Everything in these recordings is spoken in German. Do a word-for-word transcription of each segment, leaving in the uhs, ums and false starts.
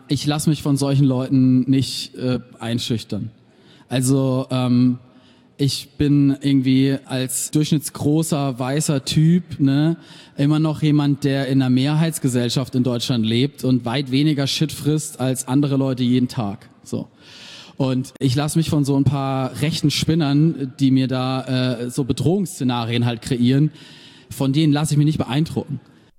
ich lasse mich von solchen Leuten nicht äh, einschüchtern. Also ähm, ich bin irgendwie als durchschnittsgroßer, weißer Typ, ne, immer noch jemand, der in einer Mehrheitsgesellschaft in Deutschland lebt und weit weniger Shit frisst als andere Leute jeden Tag. So. Und ich lasse mich von so ein paar rechten Spinnern, die mir da äh, so Bedrohungsszenarien halt kreieren, von denen lasse ich mich nicht beeindrucken.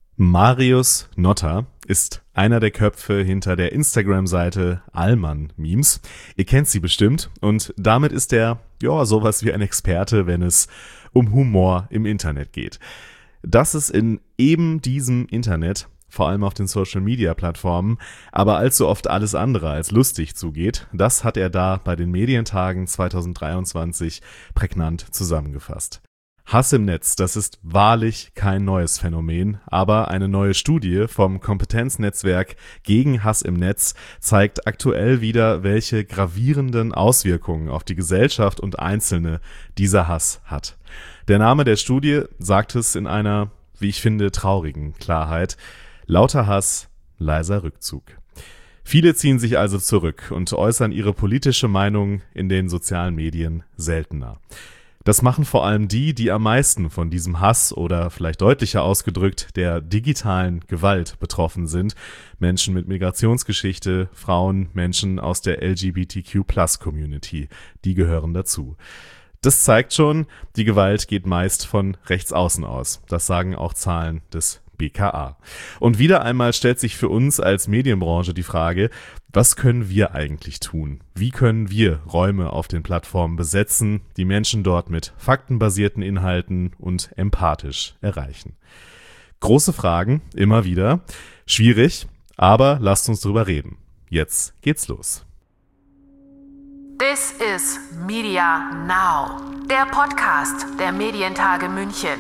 Marius Notter ist einer der Köpfe hinter der Instagram-Seite Allmann Memes. Ihr kennt sie bestimmt und damit ist er ja sowas wie ein Experte, wenn es um Humor im Internet geht. Dass es in eben diesem Internet, vor allem auf den Social-Media-Plattformen, aber allzu oft alles andere als lustig zugeht, das hat er da bei den Medientagen zwanzig dreiundzwanzig prägnant zusammengefasst. Hass im Netz, das ist wahrlich kein neues Phänomen, aber eine neue Studie vom Kompetenznetzwerk gegen Hass im Netz zeigt aktuell wieder, welche gravierenden Auswirkungen auf die Gesellschaft und Einzelne dieser Hass hat. Der Name der Studie sagt es in einer, wie ich finde, traurigen Klarheit: Lauter Hass, leiser Rückzug. Viele ziehen sich also zurück und äußern ihre politische Meinung in den sozialen Medien seltener. Das machen vor allem die, die am meisten von diesem Hass oder vielleicht deutlicher ausgedrückt der digitalen Gewalt betroffen sind. Menschen mit Migrationsgeschichte, Frauen, Menschen aus der L G B T Q Plus Community, die gehören dazu. Das zeigt schon, die Gewalt geht meist von rechts außen aus. Das sagen auch Zahlen des B K A. Und wieder einmal stellt sich für uns als Medienbranche die Frage, was können wir eigentlich tun? Wie können wir Räume auf den Plattformen besetzen, die Menschen dort mit faktenbasierten Inhalten und empathisch erreichen? Große Fragen, immer wieder. Schwierig, aber lasst uns drüber reden. Jetzt geht's los. This is Media Now, der Podcast der Medientage München.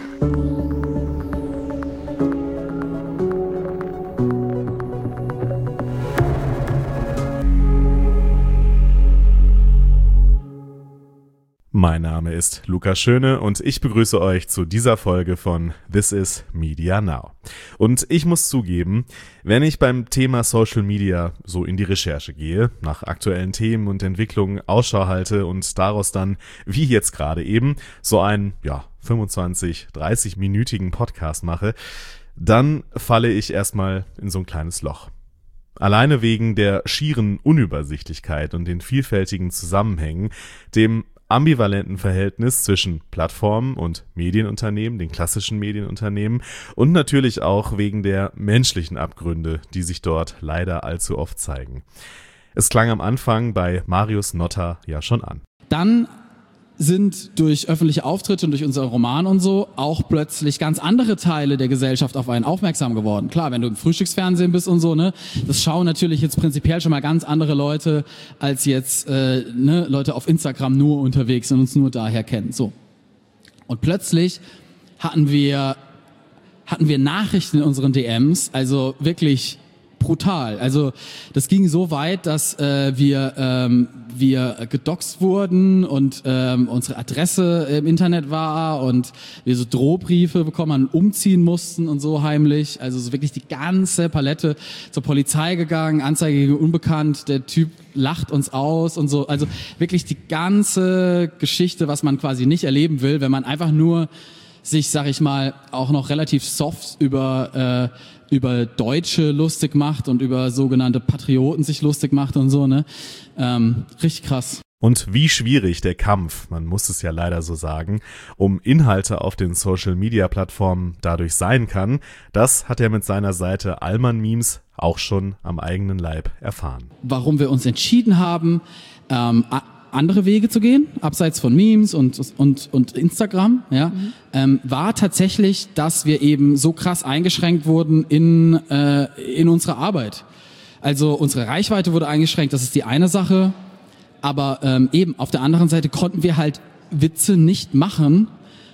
Mein Name ist Lukas Schöne und ich begrüße euch zu dieser Folge von This is Media Now. Und ich muss zugeben, wenn ich beim Thema Social Media so in die Recherche gehe, nach aktuellen Themen und Entwicklungen Ausschau halte und daraus dann, wie jetzt gerade eben, so einen, ja, fünfundzwanzig, dreißig-minütigen Podcast mache, dann falle ich erstmal in so ein kleines Loch. Alleine wegen der schieren Unübersichtlichkeit und den vielfältigen Zusammenhängen, dem ambivalenten Verhältnis zwischen Plattformen und Medienunternehmen, den klassischen Medienunternehmen und natürlich auch wegen der menschlichen Abgründe, die sich dort leider allzu oft zeigen. Es klang am Anfang bei Marius Notter ja schon an. Dann sind durch öffentliche Auftritte und durch unseren Roman und so auch plötzlich ganz andere Teile der Gesellschaft auf einen aufmerksam geworden. Klar, wenn du im Frühstücksfernsehen bist und so, ne, das schauen natürlich jetzt prinzipiell schon mal ganz andere Leute, als jetzt äh, ne, Leute auf Instagram nur unterwegs sind und uns nur daher kennen. So. Und plötzlich hatten wir hatten wir Nachrichten in unseren D Ms, also wirklich brutal. Also das ging so weit, dass äh, wir ähm, wir gedoxt wurden und ähm, unsere Adresse im Internet war und wir so Drohbriefe bekommen haben, umziehen mussten und so heimlich. Also so wirklich die ganze Palette. Zur Polizei gegangen, Anzeige gegen Unbekannt, der Typ lacht uns aus und so. Also wirklich die ganze Geschichte, was man quasi nicht erleben will, wenn man einfach nur sich, sag ich mal, auch noch relativ soft über äh, über Deutsche lustig macht und über sogenannte Patrioten sich lustig macht und so, ne? Ähm, richtig krass. Und wie schwierig der Kampf, man muss es ja leider so sagen, um Inhalte auf den Social-Media-Plattformen dadurch sein kann, das hat er mit seiner Seite Allmann Memes auch schon am eigenen Leib erfahren. Warum wir uns entschieden haben, ähm, andere Wege zu gehen, abseits von Memes und und und Instagram, ja, mhm. ähm, war tatsächlich, dass wir eben so krass eingeschränkt wurden in äh, in unserer Arbeit. Also unsere Reichweite wurde eingeschränkt, das ist die eine Sache, aber ähm, eben auf der anderen Seite konnten wir halt Witze nicht machen,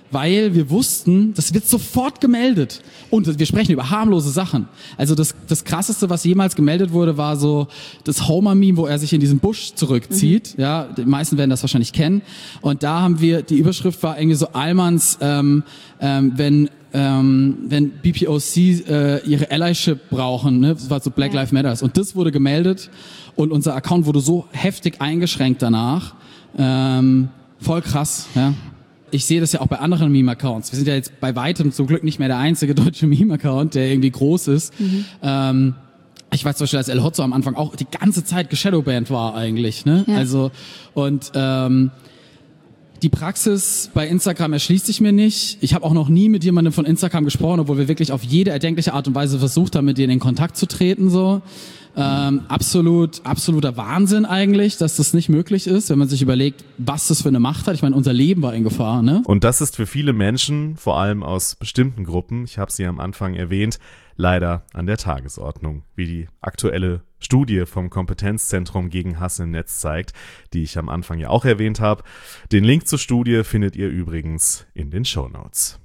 weil wir wussten, das wird sofort gemeldet. Und wir sprechen über harmlose Sachen. Also das, das Krasseste, was jemals gemeldet wurde, war so das Homer-Meme, wo er sich in diesen Busch zurückzieht. Mhm. Ja, die meisten werden das wahrscheinlich kennen. Und da haben wir, die Überschrift war irgendwie so Allmanns, ähm, ähm, wenn ähm, wenn B P O C äh, ihre Allyship brauchen, ne? Das war so Black Lives Matters. Und das wurde gemeldet und unser Account wurde so heftig eingeschränkt danach. Ähm, voll krass, ja. Ich sehe das ja auch bei anderen Meme-Accounts. Wir sind ja jetzt bei weitem zum Glück nicht mehr der einzige deutsche Meme-Account, der irgendwie groß ist. Mhm. Ähm, ich weiß zum Beispiel, dass El Hotzo am Anfang auch die ganze Zeit geshadowbanned war eigentlich, ne? Ja. Also, und ähm, die Praxis bei Instagram erschließt sich mir nicht. Ich habe auch noch nie mit jemandem von Instagram gesprochen, obwohl wir wirklich auf jede erdenkliche Art und Weise versucht haben, mit denen in Kontakt zu treten, so. Ähm, absolut, absoluter Wahnsinn eigentlich, dass das nicht möglich ist, wenn man sich überlegt, was das für eine Macht hat. Ich meine, unser Leben war in Gefahr, ne? Und das ist für viele Menschen, vor allem aus bestimmten Gruppen, ich habe sie am Anfang erwähnt, leider an der Tagesordnung, wie die aktuelle Studie vom Kompetenzzentrum gegen Hass im Netz zeigt, die ich am Anfang ja auch erwähnt habe. Den Link zur Studie findet ihr übrigens in den Shownotes.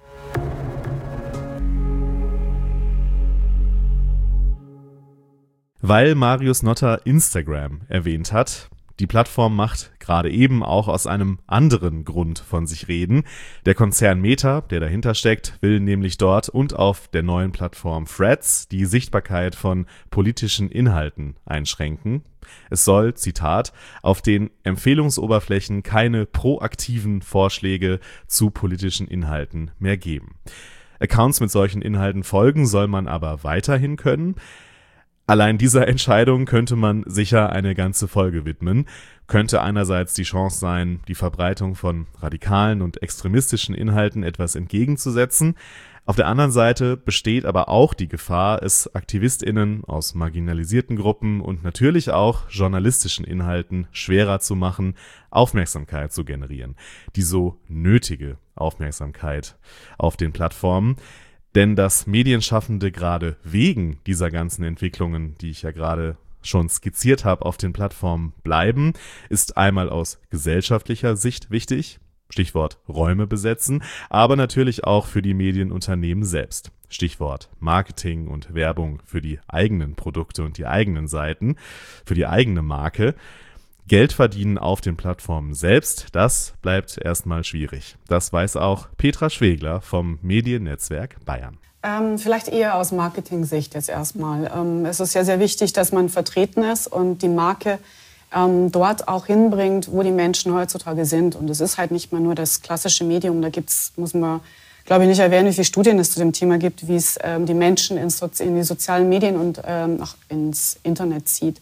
Weil Marius Notter Instagram erwähnt hat, die Plattform macht gerade eben auch aus einem anderen Grund von sich reden. Der Konzern Meta, der dahinter steckt, will nämlich dort und auf der neuen Plattform Threads die Sichtbarkeit von politischen Inhalten einschränken. Es soll, Zitat, auf den Empfehlungsoberflächen keine proaktiven Vorschläge zu politischen Inhalten mehr geben. Accounts mit solchen Inhalten folgen soll man aber weiterhin können. Allein dieser Entscheidung könnte man sicher eine ganze Folge widmen. Könnte einerseits die Chance sein, die Verbreitung von radikalen und extremistischen Inhalten etwas entgegenzusetzen. Auf der anderen Seite besteht aber auch die Gefahr, es AktivistInnen aus marginalisierten Gruppen und natürlich auch journalistischen Inhalten schwerer zu machen, Aufmerksamkeit zu generieren. Die so nötige Aufmerksamkeit auf den Plattformen. Denn dass Medienschaffende gerade wegen dieser ganzen Entwicklungen, die ich ja gerade schon skizziert habe, auf den Plattformen bleiben, ist einmal aus gesellschaftlicher Sicht wichtig, Stichwort Räume besetzen, aber natürlich auch für die Medienunternehmen selbst, Stichwort Marketing und Werbung für die eigenen Produkte und die eigenen Seiten, für die eigene Marke. Geld verdienen auf den Plattformen selbst, das bleibt erstmal schwierig. Das weiß auch Petra Schwegler vom Mediennetzwerk Bayern. Ähm, vielleicht eher aus Marketing-Sicht jetzt erstmal. Ähm, es ist ja sehr wichtig, dass man vertreten ist und die Marke ähm, dort auch hinbringt, wo die Menschen heutzutage sind. Und es ist halt nicht mehr nur das klassische Medium. Da gibt's, muss man, glaube ich, nicht erwähnen, wie viele Studien es zu dem Thema gibt, wie es ähm, die Menschen in, Sozi- in die sozialen Medien und ähm, auch ins Internet zieht.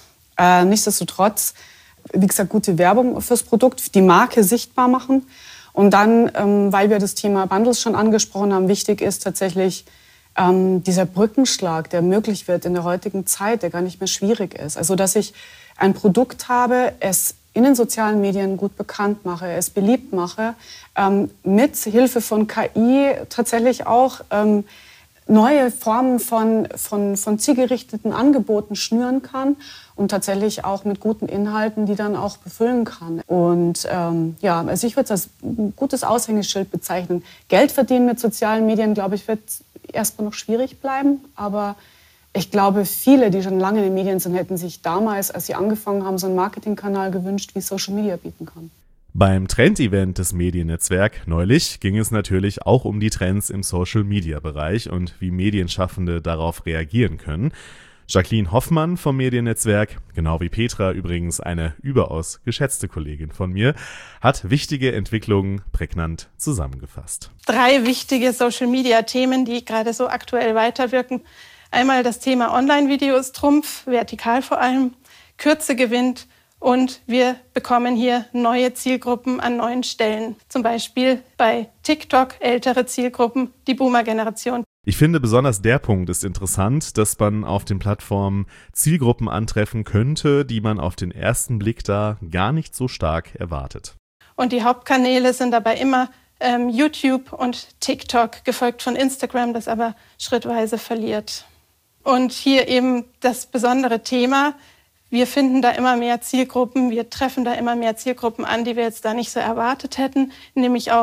Äh, nichtsdestotrotz, wie gesagt, gute Werbung fürs Produkt, die Marke sichtbar machen. Und dann, ähm, weil wir das Thema Bundles schon angesprochen haben, wichtig ist tatsächlich ähm, dieser Brückenschlag, der möglich wird in der heutigen Zeit, der gar nicht mehr schwierig ist. Also, dass ich ein Produkt habe, es in den sozialen Medien gut bekannt mache, es beliebt mache, ähm, mit Hilfe von K I tatsächlich auch ähm, neue Formen von, von, von zielgerichteten Angeboten schnüren kann und tatsächlich auch mit guten Inhalten, die dann auch befüllen kann. Und ähm, ja, also ich würde das als ein gutes Aushängeschild bezeichnen. Geld verdienen mit sozialen Medien, glaube ich, wird erstmal noch schwierig bleiben. Aber ich glaube, viele, die schon lange in den Medien sind, hätten sich damals, als sie angefangen haben, so einen Marketingkanal gewünscht, wie Social Media bieten kann. Beim Trend-Event des Mediennetzwerk neulich ging es natürlich auch um die Trends im Social-Media-Bereich und wie Medienschaffende darauf reagieren können. Jacqueline Hoffmann vom Mediennetzwerk, genau wie Petra übrigens eine überaus geschätzte Kollegin von mir, hat wichtige Entwicklungen prägnant zusammengefasst. Drei wichtige Social-Media-Themen, die gerade so aktuell weiterwirken. Einmal das Thema Online-Videos, Trumpf, vertikal vor allem, Kürze gewinnt. Und wir bekommen hier neue Zielgruppen an neuen Stellen. Zum Beispiel bei TikTok ältere Zielgruppen, die Boomer-Generation. Ich finde, besonders der Punkt ist interessant, dass man auf den Plattformen Zielgruppen antreffen könnte, die man auf den ersten Blick da gar nicht so stark erwartet. Und die Hauptkanäle sind dabei immer ähm, YouTube und TikTok, gefolgt von Instagram, das aber schrittweise verliert. Und hier eben das besondere Thema: Wir finden da immer mehr Zielgruppen, wir treffen da immer mehr Zielgruppen an, die wir jetzt da nicht so erwartet hätten, nämlich auch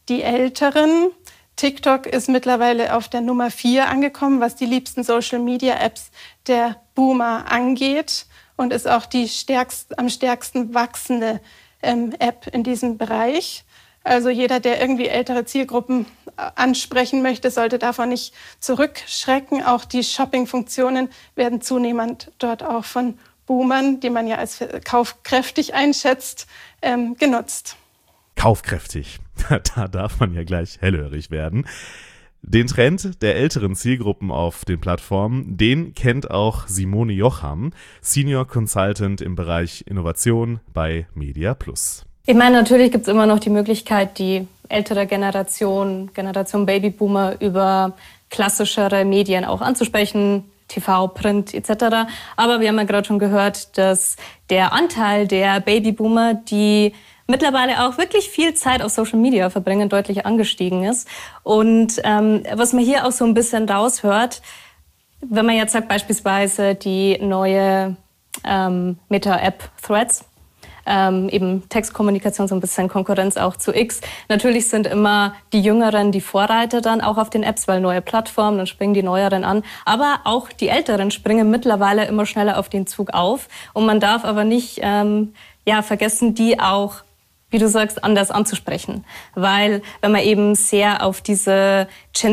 die Älteren. TikTok ist mittlerweile auf der Nummer vier angekommen, was die liebsten Social-Media-Apps der Boomer angeht und ist auch die stärkst, am stärksten wachsende ähm, App in diesem Bereich. Also jeder, der irgendwie ältere Zielgruppen ansprechen möchte, sollte davon nicht zurückschrecken. Auch die Shopping-Funktionen werden zunehmend dort auch von Boomern, die man ja als kaufkräftig einschätzt, ähm, genutzt. Kaufkräftig, da darf man ja gleich hellhörig werden. Den Trend der älteren Zielgruppen auf den Plattformen, den kennt auch Simone Jocham, Senior Consultant im Bereich Innovation bei Media Plus. Ich meine, natürlich gibt es immer noch die Möglichkeit, die ältere Generation, Generation Babyboomer über klassischere Medien auch anzusprechen, T V, Print et cetera. Aber wir haben ja gerade schon gehört, dass der Anteil der Babyboomer, die mittlerweile auch wirklich viel Zeit auf Social Media verbringen, deutlich angestiegen ist. Und ähm, was man hier auch so ein bisschen raushört, wenn man jetzt sagt beispielsweise die neue ähm, Meta-App Threads, Ähm, eben Textkommunikation, so ein bisschen Konkurrenz auch zu X. Natürlich sind immer die Jüngeren die Vorreiter dann auch auf den Apps, weil neue Plattformen, dann springen die Neueren an. Aber auch die Älteren springen mittlerweile immer schneller auf den Zug auf. Und man darf aber nicht ähm, ja, vergessen, die auch, wie du sagst, anders anzusprechen. Weil wenn man eben sehr auf diese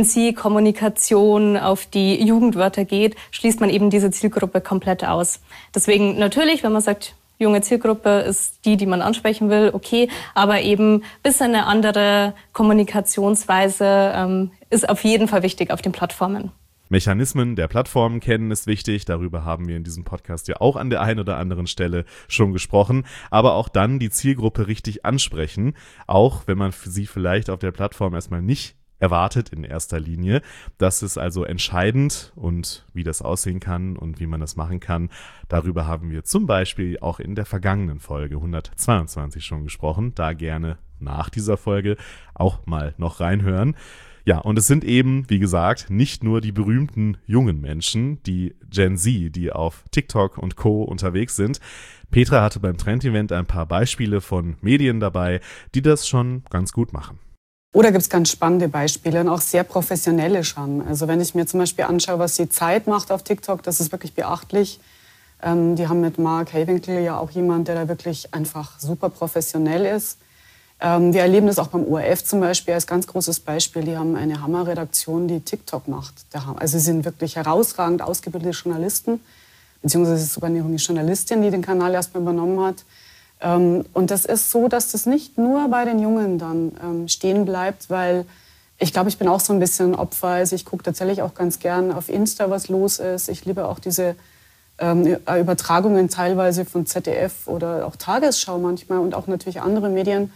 Gen-Z-Kommunikation, auf die Jugendwörter geht, schließt man eben diese Zielgruppe komplett aus. Deswegen natürlich, wenn man sagt, junge Zielgruppe ist die, die man ansprechen will, okay, aber eben ein bisschen eine andere Kommunikationsweise ähm, ist auf jeden Fall wichtig auf den Plattformen. Mechanismen der Plattformen kennen ist wichtig, darüber haben wir in diesem Podcast ja auch an der einen oder anderen Stelle schon gesprochen, aber auch dann die Zielgruppe richtig ansprechen, auch wenn man sie vielleicht auf der Plattform erstmal nicht erwartet in erster Linie. Das ist also entscheidend und wie das aussehen kann und wie man das machen kann, darüber haben wir zum Beispiel auch in der vergangenen Folge hundertzweiundzwanzig schon gesprochen. Da gerne nach dieser Folge auch mal noch reinhören. Ja, und es sind eben, wie gesagt, nicht nur die berühmten jungen Menschen, die Gen Z, die auf TikTok und Co. unterwegs sind. Petra hatte beim Trend-Event ein paar Beispiele von Medien dabei, die das schon ganz gut machen. Oder gibt es ganz spannende Beispiele und auch sehr professionelle schon. Also wenn ich mir zum Beispiel anschaue, was die Zeit macht auf TikTok, das ist wirklich beachtlich. Ähm, die haben mit Mark Haywinkel ja auch jemanden, der da wirklich einfach super professionell ist. Ähm, wir erleben das auch beim O R F zum Beispiel als ganz großes Beispiel. Die haben eine Hammerredaktion, die TikTok macht. Also sie sind wirklich herausragend ausgebildete Journalisten, beziehungsweise es ist sogar eine junge Journalistin, die den Kanal erstmal übernommen hat. Ähm, und das ist so, dass das nicht nur bei den Jungen dann ähm, stehen bleibt, weil ich glaube, ich bin auch so ein bisschen ein Opfer. Also ich gucke tatsächlich auch ganz gern auf Insta, was los ist. Ich liebe auch diese ähm, Übertragungen teilweise von Z D F oder auch Tagesschau manchmal und auch natürlich andere Medien.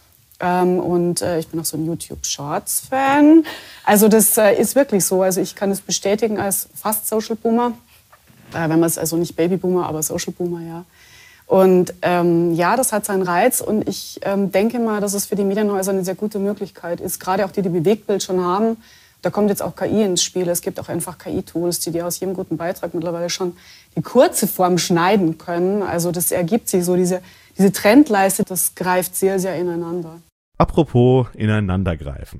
Ähm, und äh, ich bin auch so ein YouTube-Shorts-Fan. Also das äh, ist wirklich so. Also ich kann es bestätigen als fast Social-Boomer. Äh, wenn man es also nicht Baby-Boomer, aber Social-Boomer, ja. Und ähm, ja, das hat seinen Reiz und ich ähm, denke mal, dass es für die Medienhäuser eine sehr gute Möglichkeit ist. Gerade auch die, die Bewegtbild schon haben, da kommt jetzt auch K I ins Spiel. Es gibt auch einfach K I-Tools, die dir aus jedem guten Beitrag mittlerweile schon die kurze Form schneiden können. Also das ergibt sich so, diese, diese Trendleiste, das greift sehr, sehr ineinander. Apropos ineinandergreifen.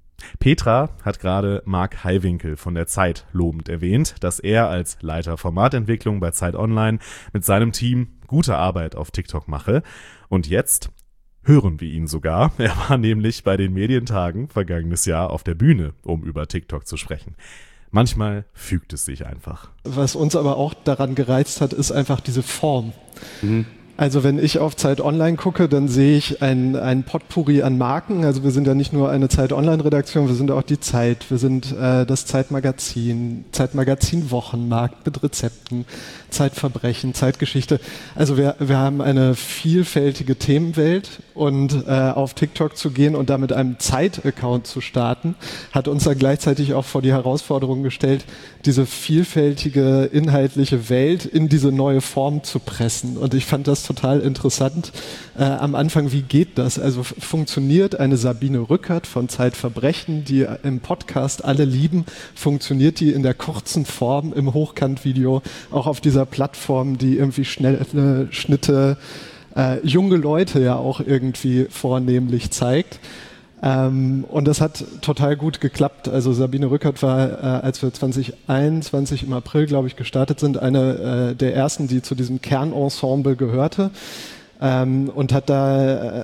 Petra hat gerade Mark Haywinkel von der Zeit lobend erwähnt, dass er als Leiter Formatentwicklung bei Zeit Online mit seinem Team gute Arbeit auf TikTok mache. Und jetzt hören wir ihn sogar. Er war nämlich bei den Medientagen vergangenes Jahr auf der Bühne, um über TikTok zu sprechen. Manchmal fügt es sich einfach. Was uns aber auch daran gereizt hat, ist einfach diese Form. Mhm. Also wenn ich auf Zeit Online gucke, dann sehe ich ein, ein Potpourri an Marken. Also wir sind ja nicht nur eine Zeit Online-Redaktion, wir sind auch die Zeit, wir sind äh, das Zeitmagazin, Zeitmagazin-Wochenmarkt mit Rezepten, Zeitverbrechen, Zeitgeschichte. Also wir, wir haben eine vielfältige Themenwelt und äh, auf TikTok zu gehen und da mit einem Zeit-Account zu starten, hat uns dann gleichzeitig auch vor die Herausforderung gestellt, diese vielfältige inhaltliche Welt in diese neue Form zu pressen. Und ich fand das total interessant. Äh, am Anfang, wie geht das? Also f- funktioniert eine Sabine Rückert von Zeitverbrechen, die im Podcast alle lieben, funktioniert die in der kurzen Form im Hochkantvideo auch auf dieser Plattform, die irgendwie schnelle Schnitte, äh, junge Leute ja auch irgendwie vornehmlich zeigt? Ähm, und das hat total gut geklappt. Also Sabine Rückert war, äh, als wir zwanzig einundzwanzig im April, glaube ich, gestartet sind, eine äh, der ersten, die zu diesem Kernensemble gehörte, ähm, und hat da äh,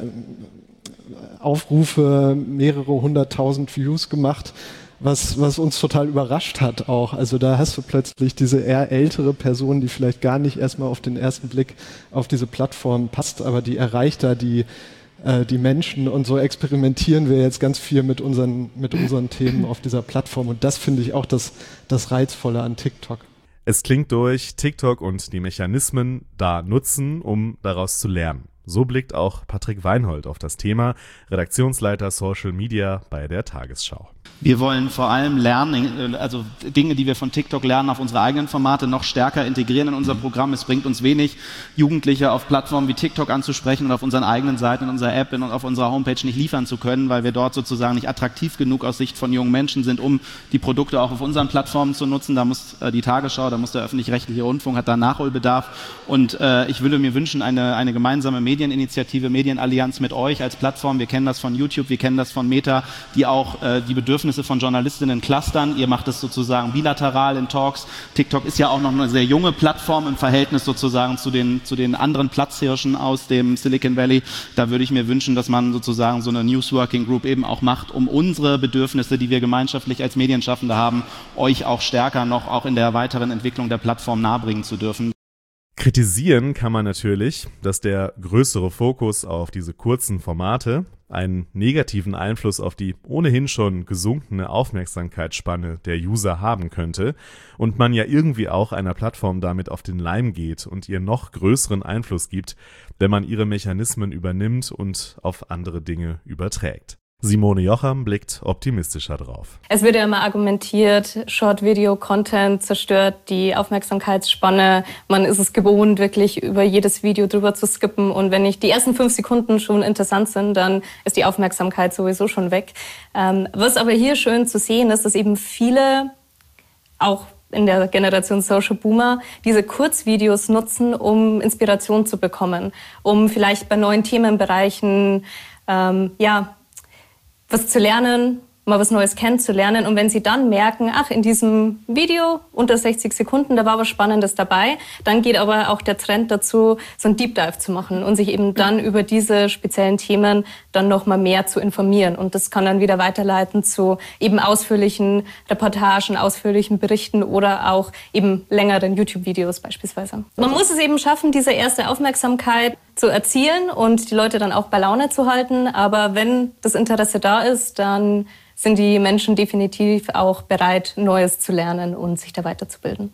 Aufrufe, mehrere hunderttausend Views gemacht, was, was uns total überrascht hat auch. Also da hast du plötzlich diese eher ältere Person, die vielleicht gar nicht erstmal auf den ersten Blick auf diese Plattform passt, aber die erreicht da die die Menschen, und so experimentieren wir jetzt ganz viel mit unseren, mit unseren Themen auf dieser Plattform, und das finde ich auch das, das Reizvolle an TikTok. Es klingt durch, TikTok und die Mechanismen da nutzen, um daraus zu lernen. So blickt auch Patrick Weinhold auf das Thema, Redaktionsleiter Social Media bei der Tagesschau. Wir wollen vor allem lernen, also Dinge, die wir von TikTok lernen, auf unsere eigenen Formate noch stärker integrieren in unser Programm. Es bringt uns wenig, Jugendliche auf Plattformen wie TikTok anzusprechen und auf unseren eigenen Seiten, in unserer App und auf unserer Homepage nicht liefern zu können, weil wir dort sozusagen nicht attraktiv genug aus Sicht von jungen Menschen sind, um die Produkte auch auf unseren Plattformen zu nutzen. Da muss äh, die Tagesschau, da muss der öffentlich-rechtliche Rundfunk, hat da Nachholbedarf. Und äh, ich würde mir wünschen, eine, eine gemeinsame Medieninitiative, Medienallianz mit euch als Plattform. Wir kennen das von YouTube, wir kennen das von Meta, die auch äh, die Bedürfnisse von Journalistinnen clustern. Ihr macht es sozusagen bilateral in Talks. TikTok ist ja auch noch eine sehr junge Plattform im Verhältnis sozusagen zu den, zu den anderen Platzhirschen aus dem Silicon Valley. Da würde ich mir wünschen, dass man sozusagen so eine Newsworking Group eben auch macht, um unsere Bedürfnisse, die wir gemeinschaftlich als Medienschaffende haben, euch auch stärker noch auch in der weiteren Entwicklung der Plattform nahebringen zu dürfen. Kritisieren kann man natürlich, dass der größere Fokus auf diese kurzen Formate einen negativen Einfluss auf die ohnehin schon gesunkene Aufmerksamkeitsspanne der User haben könnte und man ja irgendwie auch einer Plattform damit auf den Leim geht und ihr noch größeren Einfluss gibt, wenn man ihre Mechanismen übernimmt und auf andere Dinge überträgt. Simone Jocham blickt optimistischer drauf. Es wird ja immer argumentiert, Short-Video-Content zerstört die Aufmerksamkeitsspanne. Man ist es gewohnt, wirklich über jedes Video drüber zu skippen. Und wenn nicht die ersten fünf Sekunden schon interessant sind, dann ist die Aufmerksamkeit sowieso schon weg. Ähm, was aber hier schön zu sehen ist, dass eben viele, auch in der Generation Social Boomer, diese Kurzvideos nutzen, um Inspiration zu bekommen, um vielleicht bei neuen Themenbereichen, ähm, ja, was zu lernen, mal was Neues kennenzulernen. Und wenn sie dann merken, ach, in diesem Video unter sechzig Sekunden, da war was Spannendes dabei, dann geht aber auch der Trend dazu, so ein Deep Dive zu machen und sich eben dann über diese speziellen Themen dann noch mal mehr zu informieren. Und das kann dann wieder weiterleiten zu eben ausführlichen Reportagen, ausführlichen Berichten oder auch eben längeren YouTube-Videos beispielsweise. Man muss es eben schaffen, diese erste Aufmerksamkeit zu erzielen und die Leute dann auch bei Laune zu halten. Aber wenn das Interesse da ist, dann sind die Menschen definitiv auch bereit, Neues zu lernen und sich da weiterzubilden.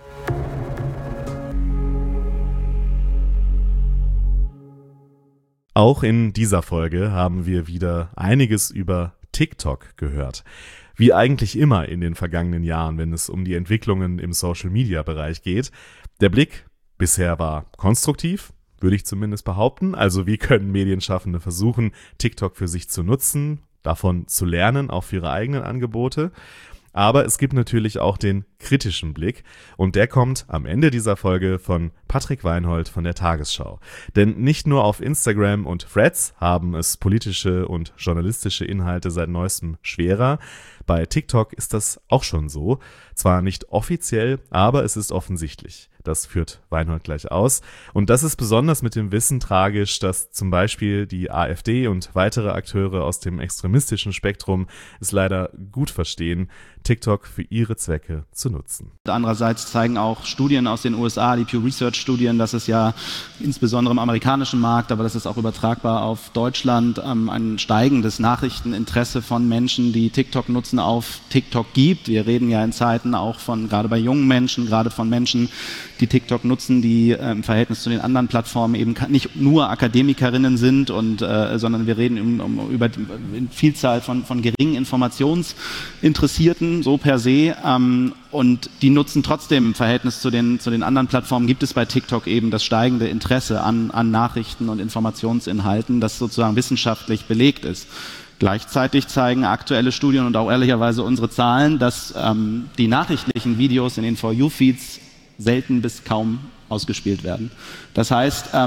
Auch in dieser Folge haben wir wieder einiges über TikTok gehört. Wie eigentlich immer in den vergangenen Jahren, wenn es um die Entwicklungen im Social-Media-Bereich geht. Der Blick bisher war konstruktiv, würde ich zumindest behaupten. Also wie können Medienschaffende versuchen, TikTok für sich zu nutzen, davon zu lernen, auch für ihre eigenen Angebote. Aber es gibt natürlich auch den kritischen Blick und der kommt am Ende dieser Folge von Patrick Weinhold von der Tagesschau. Denn nicht nur auf Instagram und Threads haben es politische und journalistische Inhalte seit neuestem schwerer. Bei TikTok ist das auch schon so. Zwar nicht offiziell, aber es ist offensichtlich. Das führt Weinhold gleich aus. Und das ist besonders mit dem Wissen tragisch, dass zum Beispiel die AfD und weitere Akteure aus dem extremistischen Spektrum es leider gut verstehen, TikTok für ihre Zwecke zu nutzen. Andererseits zeigen auch Studien aus den U S A, die Pew Research Studien, dass es ja insbesondere im amerikanischen Markt, aber das ist auch übertragbar auf Deutschland, ähm, ein steigendes Nachrichteninteresse von Menschen, die TikTok nutzen, auf TikTok gibt. Wir reden ja in Zeiten auch von, gerade bei jungen Menschen, gerade von Menschen, die TikTok nutzen, die äh, im Verhältnis zu den anderen Plattformen eben nicht nur Akademikerinnen sind, und, äh, sondern wir reden um, um, über eine Vielzahl von, von geringen Informationsinteressierten, so per se, ähm, und die nutzen trotzdem im Verhältnis zu den, zu den anderen Plattformen, gibt es bei TikTok eben das steigende Interesse an, an Nachrichten und Informationsinhalten, das sozusagen wissenschaftlich belegt ist. Gleichzeitig zeigen aktuelle Studien und auch ehrlicherweise unsere Zahlen, dass ähm, die nachrichtlichen Videos in den For You-Feeds selten bis kaum ausgespielt werden. Das heißt, ähm,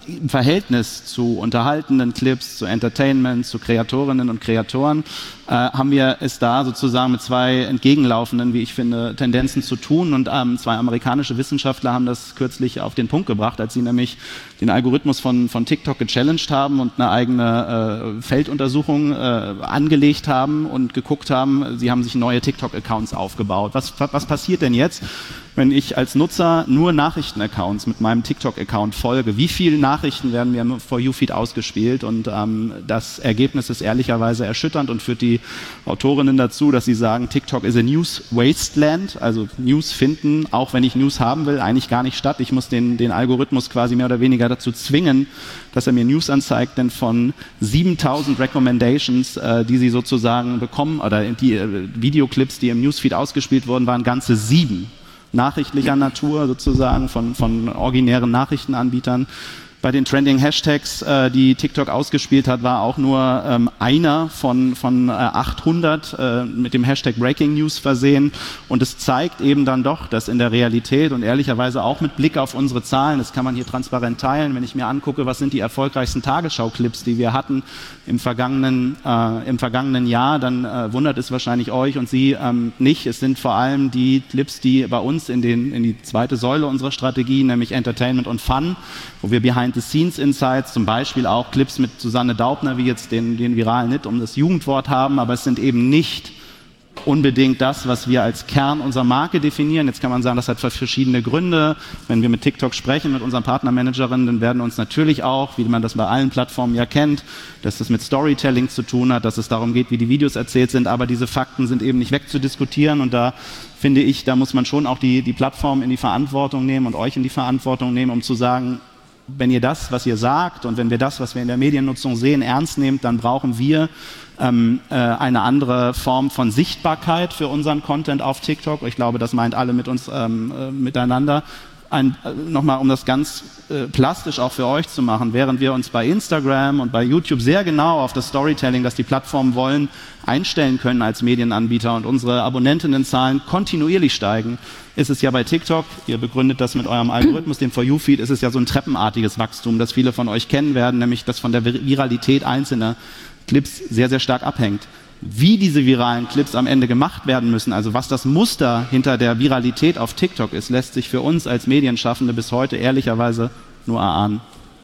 im Verhältnis zu unterhaltenden Clips, zu Entertainment, zu Kreatorinnen und Kreatoren, äh, haben wir es da sozusagen mit zwei entgegenlaufenden, wie ich finde, Tendenzen zu tun. Und ähm, zwei amerikanische Wissenschaftler haben das kürzlich auf den Punkt gebracht, als sie nämlich den Algorithmus von, von TikTok gechallenged haben und eine eigene äh, Felduntersuchung äh, angelegt haben und geguckt haben, sie haben sich neue TikTok-Accounts aufgebaut. Was, was passiert denn jetzt, wenn ich als Nutzer nur Nachrichten-Accounts mit meinem TikTok-Account folge? Wie viele Nachrichten werden mir im For You-Feed ausgespielt? Und ähm, das Ergebnis ist ehrlicherweise erschütternd und führt die Autorinnen dazu, dass sie sagen, TikTok is a News Wasteland, also News finden, auch wenn ich News haben will, eigentlich gar nicht statt. Ich muss den, den Algorithmus quasi mehr oder weniger dazu zwingen, dass er mir News anzeigt, denn von siebentausend Recommendations, äh, die sie sozusagen bekommen, oder die äh, Videoclips, die im Newsfeed ausgespielt wurden, waren ganze sieben. Nachrichtlicher Natur sozusagen von, von originären Nachrichtenanbietern. Bei den Trending Hashtags, äh, die TikTok ausgespielt hat, war auch nur ähm, einer von, von äh, achthundert äh, mit dem Hashtag Breaking News versehen. Und es zeigt eben dann doch, dass in der Realität und ehrlicherweise auch mit Blick auf unsere Zahlen, das kann man hier transparent teilen, wenn ich mir angucke, was sind die erfolgreichsten Tagesschau-Clips, die wir hatten im vergangenen, äh, im vergangenen Jahr, dann äh, wundert es wahrscheinlich euch und Sie ähm, nicht. Es sind vor allem die Clips, die bei uns in, den, in die zweite Säule unserer Strategie, nämlich Entertainment und Fun, wo wir Behind Behind-the-Scenes-Insights, zum Beispiel auch Clips mit Susanne Daubner, wie jetzt den, den viralen Hit um das Jugendwort haben, aber es sind eben nicht unbedingt das, was wir als Kern unserer Marke definieren. Jetzt kann man sagen, das hat verschiedene Gründe. Wenn wir mit TikTok sprechen, mit unseren Partnermanagerinnen, dann werden uns natürlich auch, wie man das bei allen Plattformen ja kennt, dass das mit Storytelling zu tun hat, dass es darum geht, wie die Videos erzählt sind, aber diese Fakten sind eben nicht wegzudiskutieren und da finde ich, da muss man schon auch die, die Plattform in die Verantwortung nehmen und euch in die Verantwortung nehmen, um zu sagen, wenn ihr das, was ihr sagt und wenn wir das, was wir in der Mediennutzung sehen, ernst nehmt, dann brauchen wir ähm, äh, eine andere Form von Sichtbarkeit für unseren Content auf TikTok. Ich glaube, das meint alle mit uns ähm, äh, miteinander. Ein, äh, nochmal, um das ganz äh, plastisch auch für euch zu machen, während wir uns bei Instagram und bei YouTube sehr genau auf das Storytelling, das die Plattformen wollen, einstellen können als Medienanbieter und unsere Abonnentinnenzahlen kontinuierlich steigen, ist es ja bei TikTok, ihr begründet das mit eurem Algorithmus, dem For You-Feed, ist es ja so ein treppenartiges Wachstum, das viele von euch kennen werden, nämlich das von der Viralität einzelner Clips sehr, sehr stark abhängt. Wie diese viralen Clips am Ende gemacht werden müssen, also was das Muster hinter der Viralität auf TikTok ist, lässt sich für uns als Medienschaffende bis heute ehrlicherweise nur erahnen.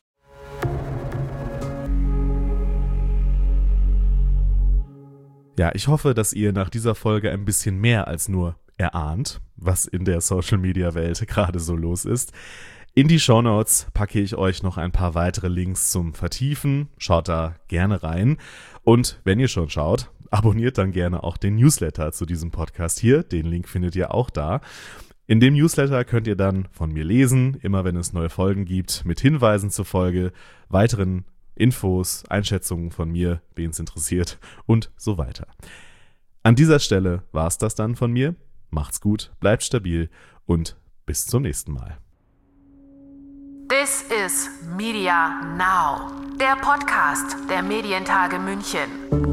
Ja, ich hoffe, dass ihr nach dieser Folge ein bisschen mehr als nur erahnt, was in der Social-Media-Welt gerade so los ist. In die Shownotes packe ich euch noch ein paar weitere Links zum Vertiefen. Schaut da gerne rein. Und wenn ihr schon schaut, abonniert dann gerne auch den Newsletter zu diesem Podcast hier. Den Link findet ihr auch da. In dem Newsletter könnt ihr dann von mir lesen, immer wenn es neue Folgen gibt, mit Hinweisen zur Folge, weiteren Infos, Einschätzungen von mir, wen es interessiert und so weiter. An dieser Stelle war es das dann von mir. Macht's gut, bleibt stabil und bis zum nächsten Mal. This is Media Now, der Podcast der Medientage München.